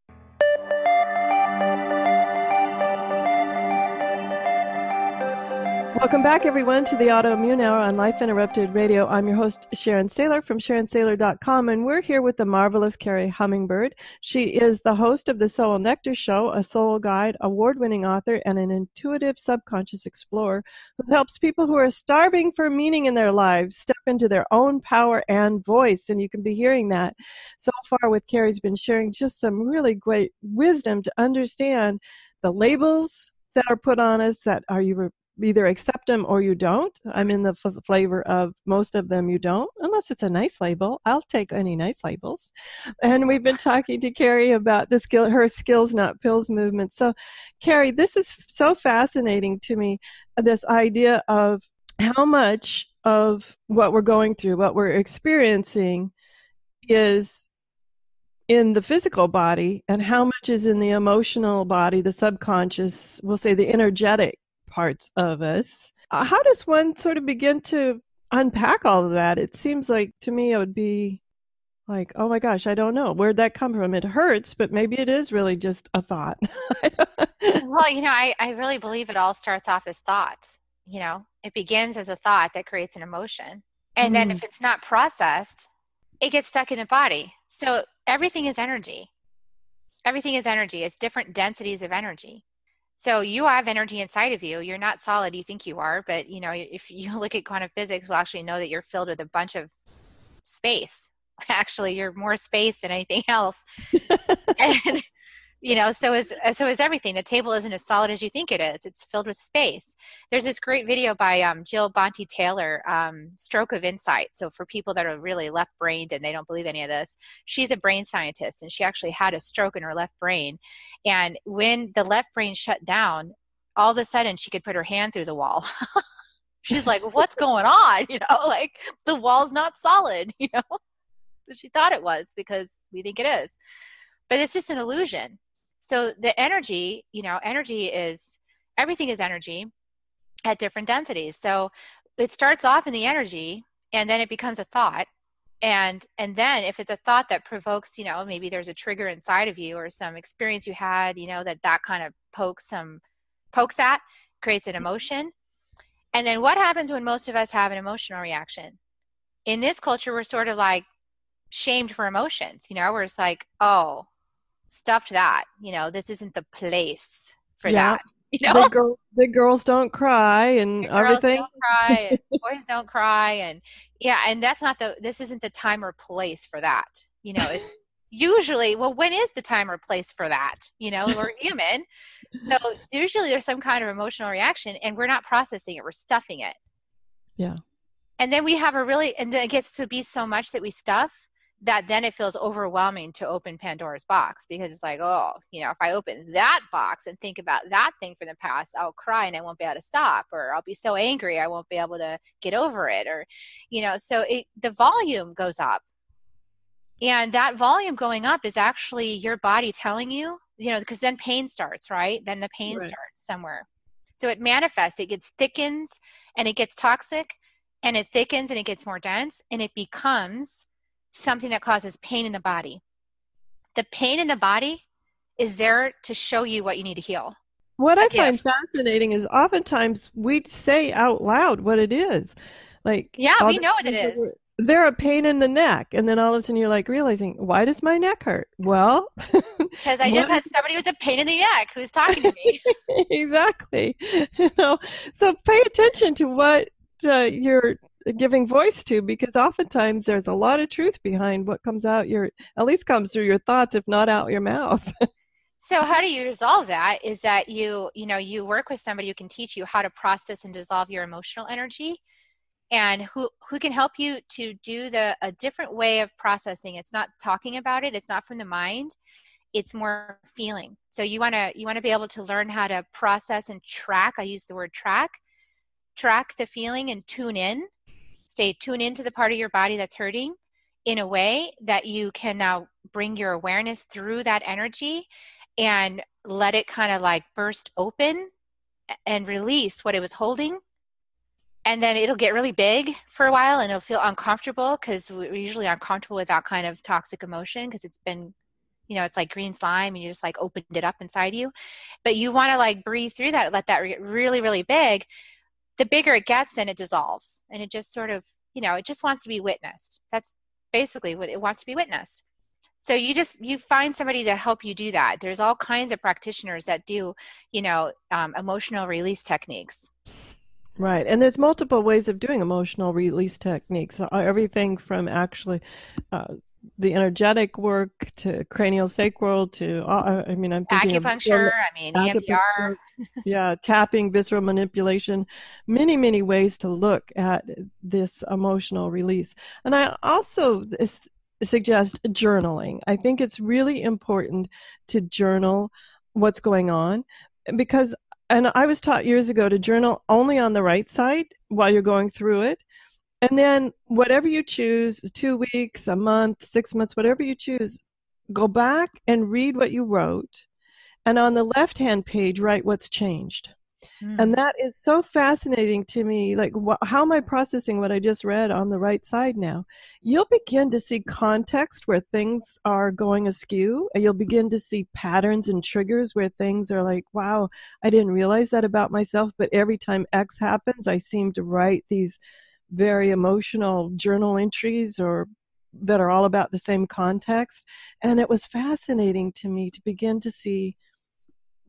Welcome back, everyone, to the Autoimmune Hour on Life Interrupted Radio. I'm your host, Sharon Saylor from SharonSaylor.com, and we're here with the marvelous Carrie Hummingbird. She is the host of the Soul Nectar Show, a soul guide, award-winning author, and an intuitive subconscious explorer who helps people who are starving for meaning in their lives step into their own power and voice. And you can be hearing that so far with Carrie's been sharing just some really great wisdom to understand the labels that are put on us, that are you either accept them or you don't. I'm in the flavor of most of them you don't, unless it's a nice label. I'll take any nice labels. And we've been talking to Carrie about her Skills Not Pills movement. So Carrie, this is so fascinating to me, this idea of how much of what we're going through, what we're experiencing, is in the physical body, and how much is in the emotional body, the subconscious, we'll say the energetic parts of us. How does one sort of begin to unpack all of that? It seems like, to me, it would be like, oh my gosh, I don't know. Where'd that come from? It hurts, but maybe it is really just a thought. Well, I really believe it all starts off as thoughts. It begins as a thought that creates an emotion. And then if it's not processed, it gets stuck in the body. So everything is energy. Everything is energy. It's different densities of energy. So you have energy inside of you. You're not solid. You think you are, but you know, if you look at quantum physics, we'll actually know that you're filled with a bunch of space. Actually, you're more space than anything else. And you know, so is everything. The table isn't as solid as you think it is. It's filled with space. There's this great video by Jill Bonte Taylor, Stroke of Insight. So for people that are really left-brained and they don't believe any of this, she's a brain scientist, and she actually had a stroke in her left brain. And when the left brain shut down, all of a sudden she could put her hand through the wall. She's like, what's going on? You know, like the wall's not solid, you know? But she thought it was, because we think it is. But it's just an illusion. So the energy, you know, everything is energy at different densities. So it starts off in the energy, and then it becomes a thought. And then if it's a thought that provokes, you know, maybe there's a trigger inside of you or some experience you had, you know, that kind of pokes at, creates an emotion. And then what happens when most of us have an emotional reaction? In this culture, we're sort of like shamed for emotions, you know, where it's like, oh, stuffed that, you know, this isn't the place for that, you know. The girls don't cry and everything. Girls don't cry and boys don't cry, and and this isn't the time or place for that, you know. It's usually, well, when is the time or place for that? You know, we're human, so usually there's some kind of emotional reaction, and we're not processing it, we're stuffing it. Yeah. And then and then it gets to be so much that we stuff, that then it feels overwhelming to open Pandora's box, because it's like, oh, you know, if I open that box and think about that thing from the past, I'll cry and I won't be able to stop, or I'll be so angry I won't be able to get over it, or, you know, so the volume goes up. And that volume going up is actually your body telling you, you know, because then pain starts, right? Then the pain starts somewhere. So it manifests, it thickens and it gets toxic, and it thickens and it gets more dense, and it becomes something that causes pain in the body. The pain in the body is there to show you what you need to heal. What I find fascinating is oftentimes we say out loud what it is. Like, yeah, we know what it is. They're a pain in the neck. And then all of a sudden you're like realizing, why does my neck hurt? Well, because I just had somebody with a pain in the neck who's talking to me. Exactly. You know, so pay attention to what you're giving voice to, because oftentimes there's a lot of truth behind what comes out at least comes through your thoughts, if not out your mouth. So how do you resolve that? Is that you work with somebody who can teach you how to process and dissolve your emotional energy, and who can help you to do a different way of processing. It's not talking about it. It's not from the mind. It's more feeling. So you want to be able to learn how to process and track. I use the word track the feeling and tune in. Tune into the part of your body that's hurting in a way that you can now bring your awareness through that energy and let it kind of like burst open and release what it was holding. And then it'll get really big for a while, and it'll feel uncomfortable, because we're usually uncomfortable with that kind of toxic emotion, because it's been, you know, it's like green slime and you just like opened it up inside you. But you want to like breathe through that, let that get really, really big. The bigger it gets, then it dissolves, and it just sort of, you know, it just wants to be witnessed. That's basically what it wants to be witnessed. So you find somebody to help you do that. There's all kinds of practitioners that do, you know, emotional release techniques. Right. And there's multiple ways of doing emotional release techniques. Everything from actually the energetic work to craniosacral to, I'm thinking acupuncture, EMDR. Yeah, tapping, visceral manipulation, many, many ways to look at this emotional release. And I also suggest journaling. I think it's really important to journal what's going on, because, and I was taught years ago to journal only on the right side while you're going through it. And then whatever you choose, 2 weeks, a month, 6 months, whatever you choose, go back and read what you wrote. And on the left-hand page, write what's changed. And that is so fascinating to me. Like, how am I processing what I just read on the right side now? You'll begin to see context where things are going askew. And you'll begin to see patterns and triggers where things are like, wow, I didn't realize that about myself. But every time X happens, I seem to write these very emotional journal entries that are all about the same context. And it was fascinating to me to begin to see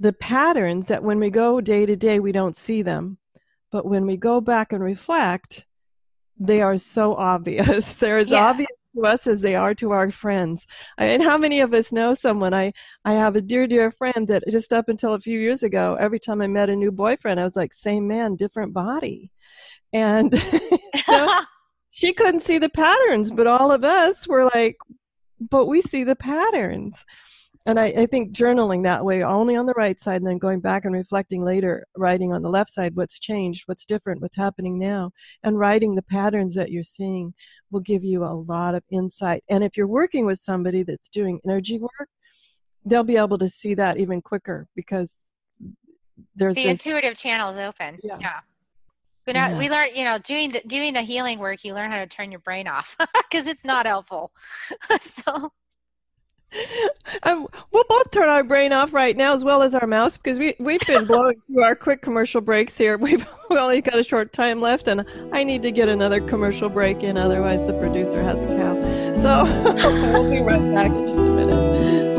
the patterns that when we go day to day, we don't see them. But when we go back and reflect, they are so obvious. They're as obvious to us as they are to our friends. And how many of us know someone? I have a dear friend that just up until a few years ago, every time I met a new boyfriend, I was like, same man, different body. And she couldn't see the patterns, but all of us were like, but we see the patterns. And I think journaling that way, only on the right side, and then going back and reflecting later, writing on the left side what's changed, what's different, what's happening now, and writing the patterns that you're seeing will give you a lot of insight. And if you're working with somebody that's doing energy work, they'll be able to see that even quicker because there's the intuitive channel is open. Yeah. But we learn, doing the healing work, you learn how to turn your brain off because it's not helpful. So. We'll both turn our brain off right now as well as our mouse because we've been blowing through our quick commercial breaks here. We've only got a short time left, and I need to get another commercial break in, otherwise the producer has a cow. So we'll be right back in just a minute.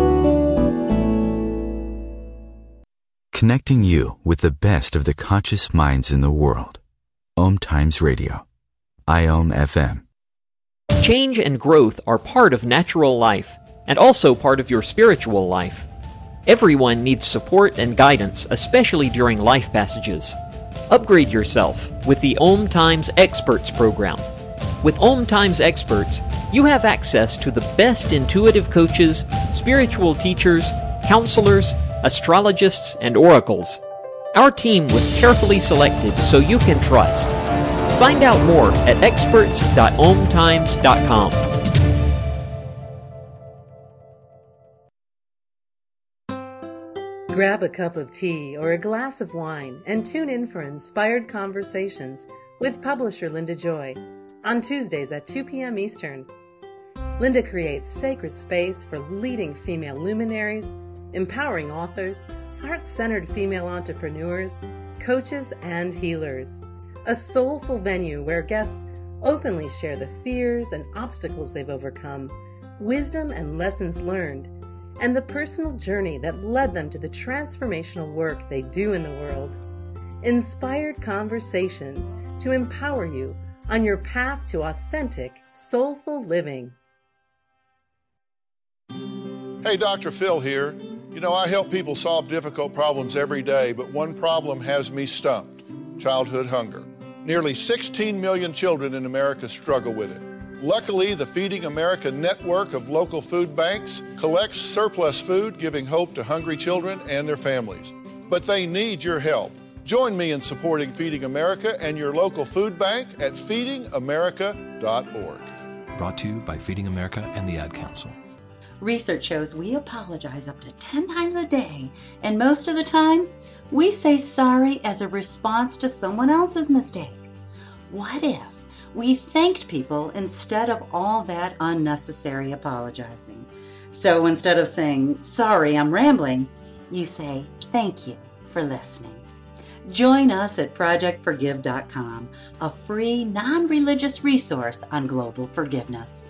Connecting you with the best of the conscious minds in the world. Om Times Radio. IOM FM. Change and growth are part of natural life, and also part of your spiritual life. Everyone needs support and guidance, especially during life passages. Upgrade yourself with the Om Times Experts program. With Om Times Experts, you have access to the best intuitive coaches, spiritual teachers, counselors, astrologists, and oracles. Our team was carefully selected so you can trust. Find out more at experts.omtimes.com. Grab a cup of tea or a glass of wine and tune in for Inspired Conversations with publisher Linda Joy on Tuesdays at 2 p.m. Eastern. Linda creates sacred space for leading female luminaries, empowering authors, heart-centered female entrepreneurs, coaches, and healers. A soulful venue where guests openly share the fears and obstacles they've overcome, wisdom and lessons learned, and the personal journey that led them to the transformational work they do in the world. Inspired Conversations to empower you on your path to authentic, soulful living. Hey, Dr. Phil here. I help people solve difficult problems every day, but one problem has me stumped: childhood hunger. Nearly 16 million children in America struggle with it. Luckily, the Feeding America network of local food banks collects surplus food, giving hope to hungry children and their families. But they need your help. Join me in supporting Feeding America and your local food bank at feedingamerica.org. Brought to you by Feeding America and the Ad Council. Research shows we apologize up to 10 times a day, and most of the time, we say sorry as a response to someone else's mistake. What if we thanked people instead of all that unnecessary apologizing? So instead of saying, sorry, I'm rambling, you say, thank you for listening. Join us at ProjectForgive.com, a free, non-religious resource on global forgiveness.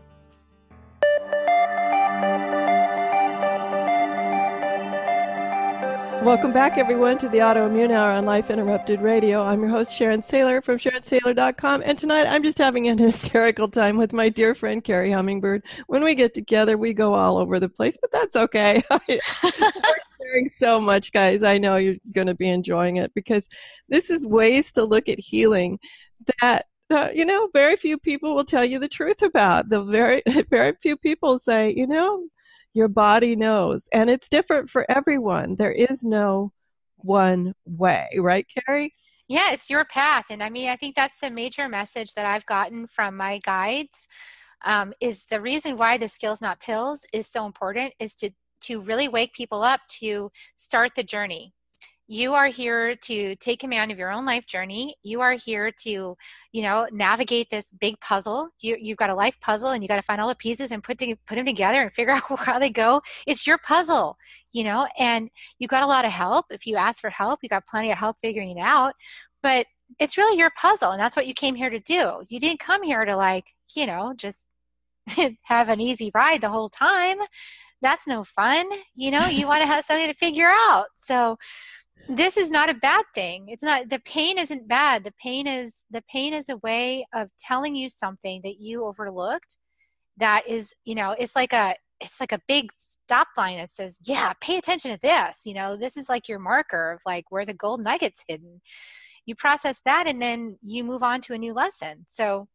Welcome back, everyone, to the Autoimmune Hour on Life Interrupted Radio. I'm your host, Sharon Saylor from SharonSaylor.com, and tonight I'm just having an hysterical time with my dear friend, Carrie Hummingbird. When we get together, we go all over the place, but that's okay. We're sharing so much, guys. I know you're going to be enjoying it because this is ways to look at healing that very few people will tell you the truth about. Very few people say, your body knows, and it's different for everyone. There is no one way, right, Carrie? Yeah, it's your path. And I think that's the major message that I've gotten from my guides, is the reason why the Skills Not Pills is so important is to really wake people up to start the journey. You are here to take command of your own life journey. You are here to, navigate this big puzzle. You've got a life puzzle, and you got to find all the pieces and put them together and figure out how they go. It's your puzzle, and you got a lot of help. If you ask for help, you got plenty of help figuring it out. But it's really your puzzle, and that's what you came here to do. You didn't come here to just have an easy ride the whole time. That's no fun. You know, you want to have something to figure out. So this is not a bad thing. It's not, the pain isn't bad. The pain is a way of telling you something that you overlooked. That is, you know, it's like a big stop line that says, yeah, pay attention to this. You know, this is like your marker of like where the gold nugget's hidden. You process that and then you move on to a new lesson. So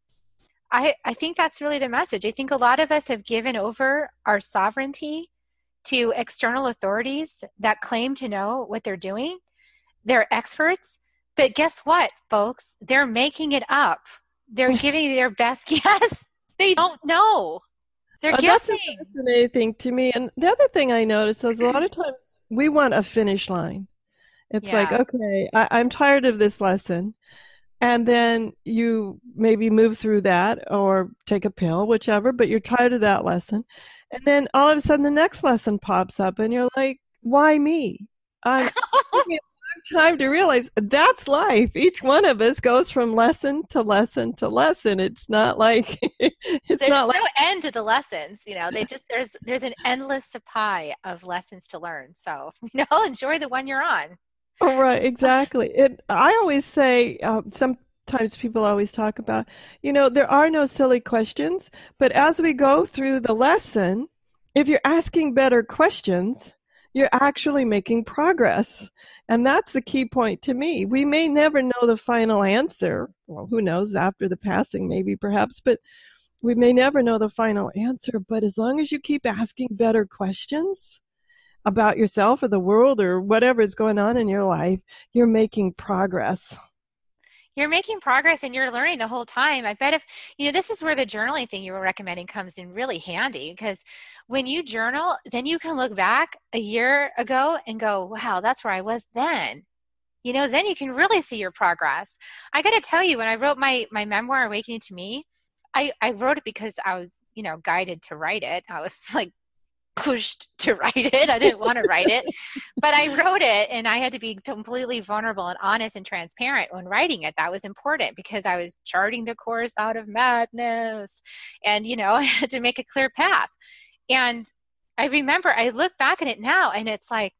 I think that's really the message. I think a lot of us have given over our sovereignty to external authorities that claim to know what they're doing. They're experts, but guess what, folks? They're making it up. They're giving their best guess. They don't know. They're guessing. That's fascinating to me. And the other thing I noticed is a lot of times we want a finish line. It's like, okay, I'm tired of this lesson. And then you maybe move through that or take a pill, whichever, but you're tired of that lesson. And then all of a sudden the next lesson pops up and you're like, why me? I'm taking time to realize that's life. Each one of us goes from lesson to lesson to lesson. It's not like there's no end to the lessons. You know, they just there's an endless supply of lessons to learn. So, you know, enjoy the one you're on. Oh, right, exactly. I always say, sometimes people always talk about, you know, there are no silly questions, but as we go through the lesson, if you're asking better questions, you're actually making progress. And that's the key point to me. We may never know the final answer. Well, who knows, after the passing, maybe, perhaps, but we may never know the final answer. But as long as you keep asking better questions about yourself or the world or whatever is going on in your life, you're making progress. You're making progress and you're learning the whole time. I bet if, you know, this is where the journaling thing you were recommending comes in really handy, because when you journal, then you can look back a year ago and go, wow, that's where I was then. You know, then you can really see your progress. I got to tell you, when I wrote my memoir, Awakening to Me, I wrote it because I was, you know, guided to write it. I was like, pushed to write it. I didn't want to write it, but I wrote it, and I had to be completely vulnerable and honest and transparent when writing it. That was important because I was charting the course out of madness, and, you know, I had to make a clear path. And I remember I look back at it now and it's like,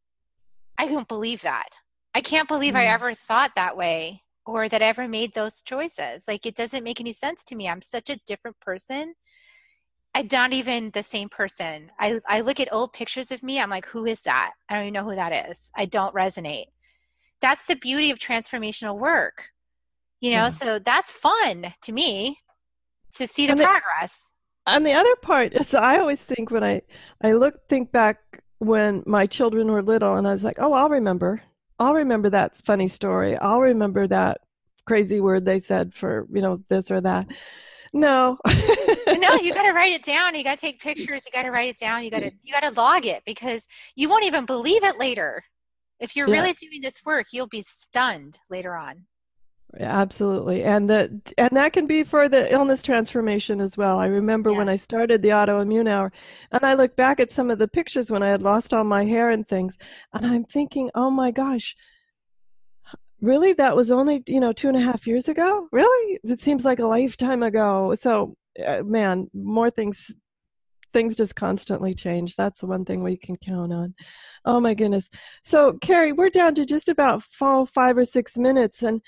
I don't believe that. I can't believe I ever thought that way or that I ever made those choices. Like, it doesn't make any sense to me. I'm such a different person. I'm not even the same person. I look at old pictures of me. I'm like, who is that? I don't even know who that is. I don't resonate. That's the beauty of transformational work. You know, so that's fun to me to see the progress. And the other part is, I always think when I think back when my children were little and I was like, oh, I'll remember that funny story. I'll remember that crazy word they said for, you know, this or that. No. No, you got to write it down. You got to take pictures. You got to write it down. You got to log it, because you won't even believe it later. If you're really doing this work, you'll be stunned later on. Yeah, absolutely. And that can be for the illness transformation as well. I remember when I started the autoimmune hour, and I look back at some of the pictures when I had lost all my hair and things, and I'm thinking, oh my gosh, really? That was only, 2.5 years ago? Really? It seems like a lifetime ago. So, man, more things just constantly change. That's the one thing we can count on. Oh my goodness. So, Carrie, we're down to just about 5 or 6 minutes, and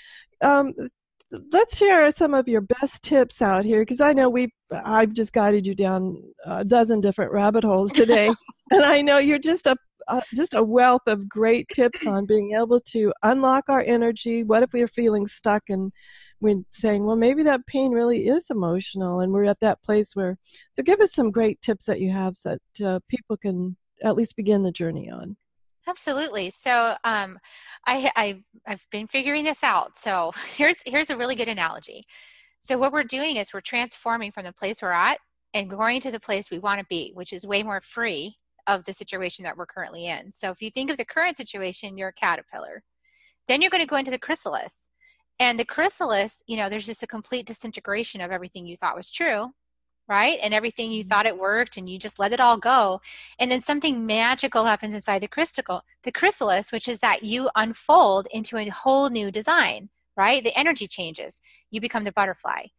let's share some of your best tips out here, because I know I've just guided you down a dozen different rabbit holes today, and I know you're just a wealth of great tips on being able to unlock our energy. What if we are feeling stuck and we're saying, well, maybe that pain really is emotional, and we're at that place where, so give us some great tips that you have so that people can at least begin the journey on. Absolutely. So I've been figuring this out. So here's a really good analogy. So what we're doing is we're transforming from the place we're at and going to the place we want to be, which is way more free of the situation that we're currently in. So if you think of the current situation, you're a caterpillar. Then you're going to go into the chrysalis. And the chrysalis, there's just a complete disintegration of everything you thought was true, right? And everything you thought it worked, and you just let it all go. And then something magical happens inside the chrysalis, which is that you unfold into a whole new design, right? The energy changes. You become the butterfly.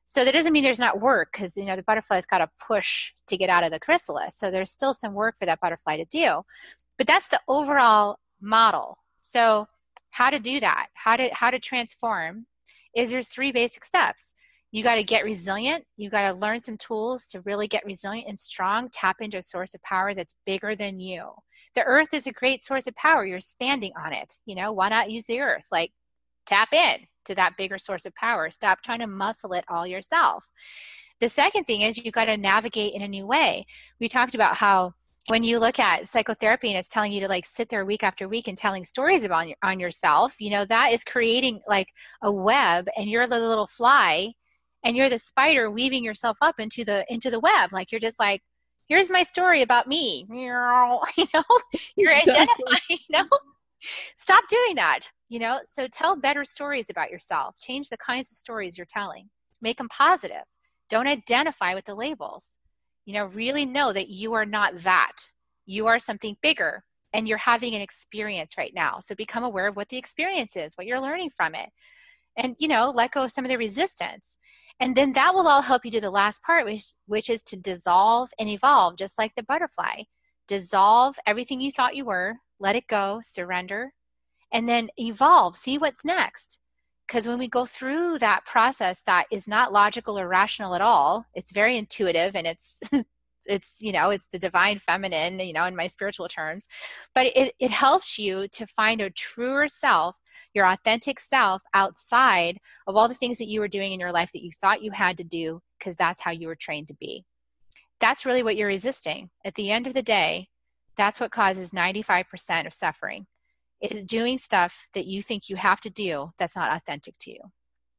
So that doesn't mean there's not work, because, you know, the butterfly's got to push to get out of the chrysalis. So there's still some work for that butterfly to do. But that's the overall model. So how to do that, how to transform, is there's 3 basic steps. You got to get resilient. You got to learn some tools to really get resilient and strong, tap into a source of power that's bigger than you. The earth is a great source of power. You're standing on it. You know, why not use the earth? Like, tap in to that bigger source of power. Stop trying to muscle it all yourself. The second thing is you got to navigate in a new way. We talked about how when you look at psychotherapy and it's telling you to like sit there week after week and telling stories about on yourself, you know, that is creating like a web, and you're the little fly and you're the spider weaving yourself up into the web. Like, you're just like, here's my story about me. You know, you're identifying, you know, stop doing that, you know. So tell better stories about yourself. Change the kinds of stories you're telling. Make them positive. Don't identify with the labels. You know, really know that you are not that. You are something bigger, and you're having an experience right now. So become aware of what the experience is, what you're learning from it. And, you know, let go of some of the resistance. And then that will all help you do the last part, which is to dissolve and evolve, just like the butterfly. Dissolve everything you thought you were, let it go, surrender, and then evolve, see what's next. Because when we go through that process that is not logical or rational at all, it's very intuitive, and it's you know, it's the divine feminine, you know, in my spiritual terms, but it helps you to find a truer self, your authentic self, outside of all the things that you were doing in your life that you thought you had to do because that's how you were trained to be. That's really what you're resisting. At the end of the day, that's what causes 95% of suffering, is doing stuff that you think you have to do that's not authentic to you.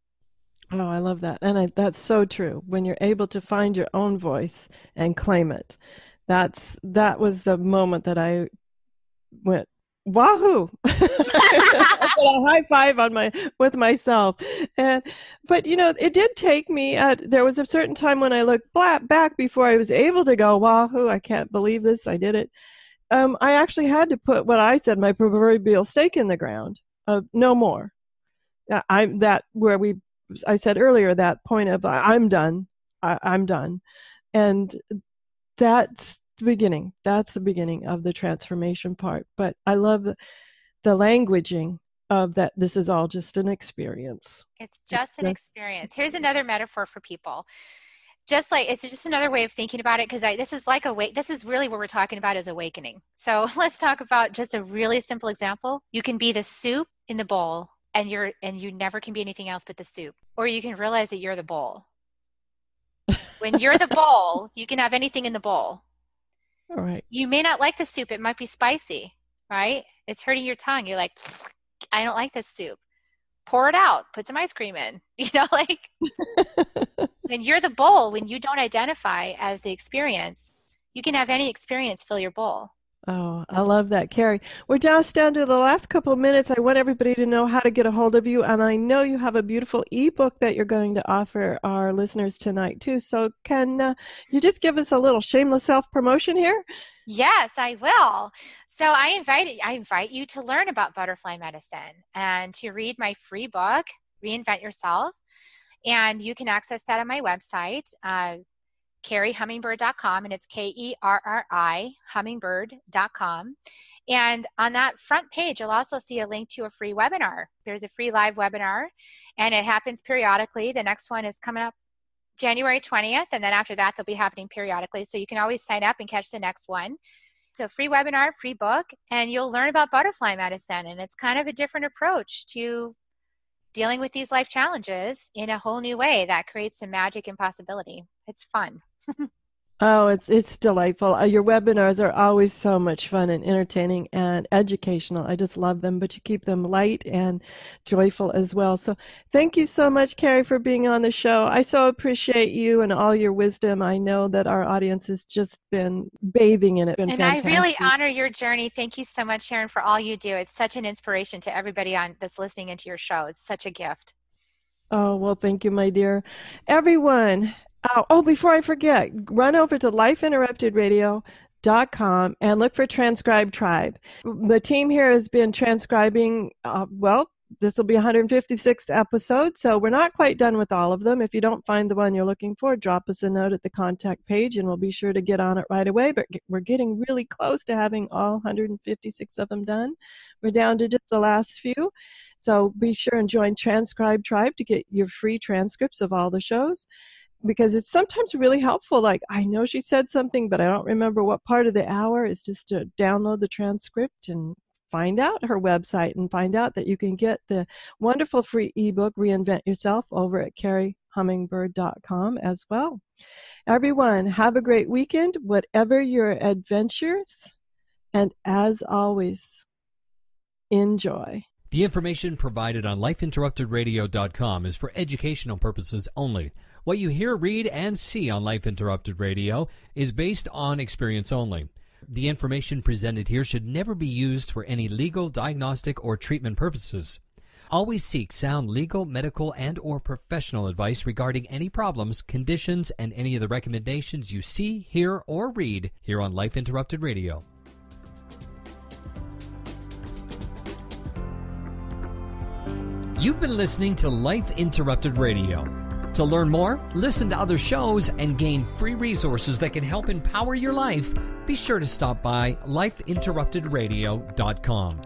Oh, I love that. And that's so true. When you're able to find your own voice and claim it, that was the moment that I went, wahoo! I put a high five with myself. But, you know, it did take me, there was a certain time when I looked back before I was able to go, wahoo, I can't believe this, I did it. I actually had to put what I said, my proverbial stake in the ground. No more. I said earlier, that point of I'm done. I'm done. And that's the beginning. That's the beginning of the transformation part. But I love the languaging of that. This is all just an experience. It's just an experience. Here's another metaphor for people. Just like, it's just another way of thinking about it, because this is really what we're talking about, is awakening. So let's talk about just a really simple example. You can be the soup in the bowl, and you never can be anything else but the soup. Or you can realize that you're the bowl. When you're the bowl, you can have anything in the bowl. All right. You may not like the soup. It might be spicy, right? It's hurting your tongue. You're like, I don't like this soup. Pour it out. Put some ice cream in. You know, like, when you're the bowl, when you don't identify as the experience, you can have any experience fill your bowl. Oh, I love that, Carrie. We're just down to the last couple of minutes. I want everybody to know how to get a hold of you, and I know you have a beautiful ebook that you're going to offer our listeners tonight, too. So can you just give us a little shameless self-promotion here? Yes, I will. So I invite you to learn about butterfly medicine and to read my free book, Reinvent Yourself. And you can access that on my website, KerriHummingbird.com, and it's KERRI Hummingbird.com. And on that front page, you'll also see a link to a free webinar. There's a free live webinar, and it happens periodically. The next one is coming up January 20th, and then after that, they'll be happening periodically. So you can always sign up and catch the next one. So free webinar, free book, and you'll learn about butterfly medicine. And it's kind of a different approach to dealing with these life challenges in a whole new way that creates some magic and possibility. It's fun. Oh, it's delightful. Your webinars are always so much fun and entertaining and educational. I just love them, but you keep them light and joyful as well. So thank you so much, Carrie, for being on the show. I so appreciate you and all your wisdom. I know that our audience has just been bathing in it. And fantastic. I really honor your journey. Thank you so much, Sharon, for all you do. It's such an inspiration to everybody that's listening into your show. It's such a gift. Oh, well, thank you, my dear. Everyone, before I forget, run over to lifeinterruptedradio.com and look for Transcribe Tribe. The team here has been transcribing, this will be 156th episode, so we're not quite done with all of them. If you don't find the one you're looking for, drop us a note at the contact page, and we'll be sure to get on it right away. But we're getting really close to having all 156 of them done. We're down to just the last few. So be sure and join Transcribe Tribe to get your free transcripts of all the shows, because it's sometimes really helpful. Like, I know she said something, but I don't remember what part of the hour. Is just to download the transcript and find out her website and find out that you can get the wonderful free ebook, Reinvent Yourself, over at carriehummingbird.com as well. Everyone, have a great weekend, whatever your adventures, and as always, enjoy. The information provided on lifeinterruptedradio.com is for educational purposes only. What you hear, read, and see on Life Interrupted Radio is based on experience only. The information presented here should never be used for any legal, diagnostic, or treatment purposes. Always seek sound legal, medical, and or professional advice regarding any problems, conditions, and any of the recommendations you see, hear, or read here on Life Interrupted Radio. You've been listening to Life Interrupted Radio. To learn more, listen to other shows, and gain free resources that can help empower your life, be sure to stop by lifeinterruptedradio.com.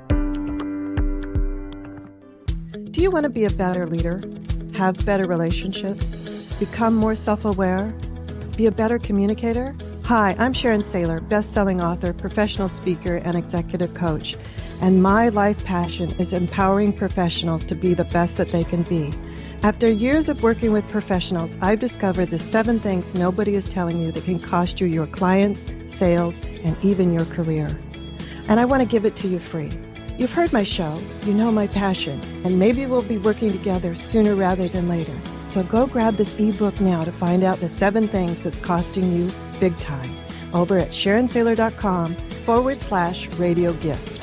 Do you want to be a better leader, have better relationships, become more self-aware, be a better communicator? Hi, I'm Sharon Saylor, best-selling author, professional speaker, and executive coach. And my life passion is empowering professionals to be the best that they can be. After years of working with professionals, I've discovered the 7 things nobody is telling you that can cost you your clients, sales, and even your career. And I want to give it to you free. You've heard my show, you know my passion, and maybe we'll be working together sooner rather than later. So go grab this ebook now to find out the 7 things that's costing you big time over at SharonSaylor.com/radio gift.